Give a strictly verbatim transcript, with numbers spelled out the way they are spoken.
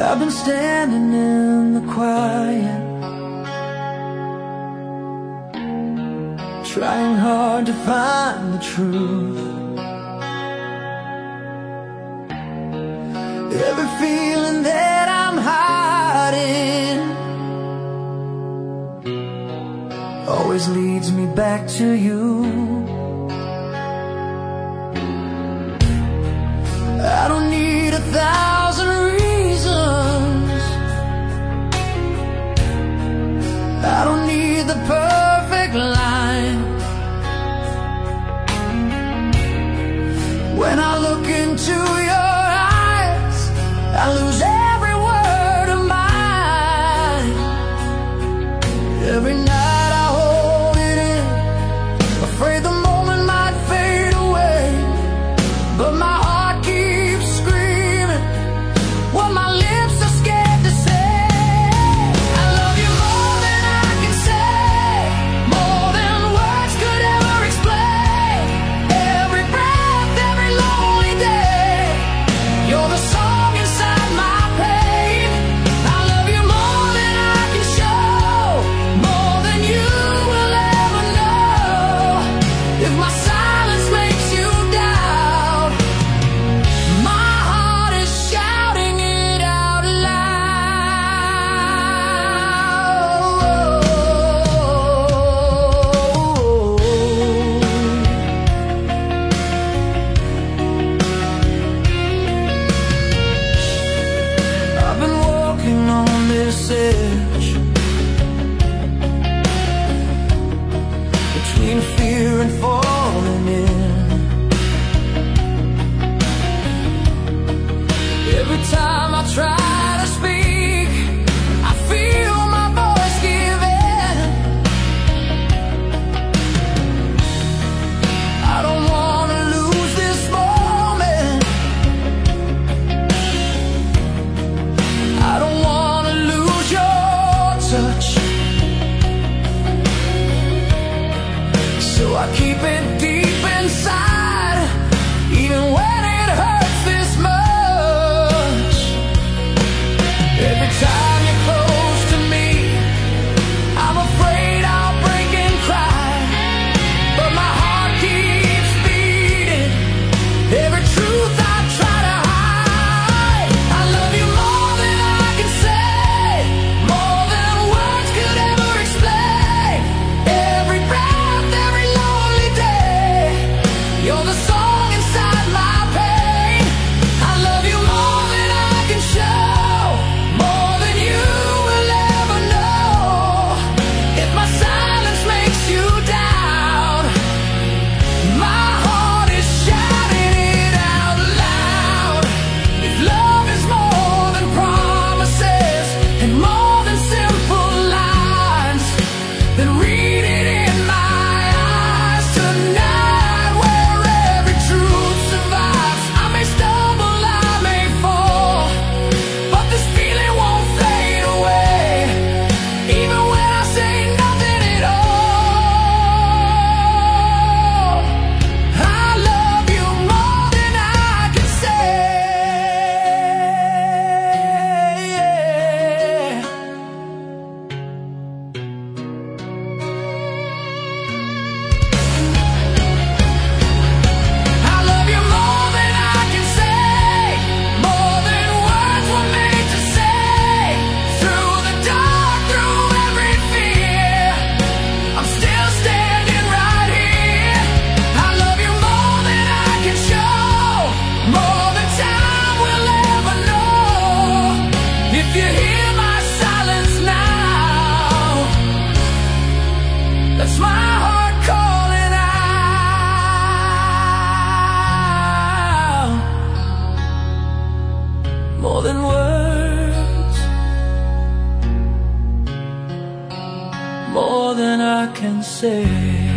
I've been standing in the quiet, trying hard to find the truth. Every feeling that I'm hiding always leads me back to you. I don't need a thousand reasons, I don't need the perfect line. When I look into your eyes, I lose every word of mine. Every night I hold it in, afraid the moment might fade away, but my heart keeps screaming what my lips are scared to say. I love you more than I can say, more than words could ever explain. Every breath, every lonely day, you're the song inside my pain. I love you more than I can show, more than you will ever know. If my silence makes you doubt, my heart is shouting it out loud. I've been walking on this edge between fear and falling in. Every time I try to speak, I feel my voice give in. I don't wanna lose this moment, I don't wanna lose your touch, so I keep it deep inside, even when it hurts this much. Every time you're close to me, I'm afraid I'll break and cry, but my heart keeps beating. Every truth I try to hide, I love you more than I can say, more than words could ever explain. Every breath, every lonely day, you're the song inside my pain. I love you more than I can show, more than you will ever know. If my silence makes you doubt, my heart is shouting it out loud. If love is more than promises and more than simple lines, then read it in my eyes tonight, where every truth survives. I may stumble, I may fall, but this feeling won't fade away, even when I say nothing at all. I love you more than I can say. I love you more than I can say, more than words were made to say. Through the dark, through every fear, I'm still standing right here. I love you more than I can show, more than time will ever know. If you hear my silence now, that's my heart calling out. More than words, more than I can say.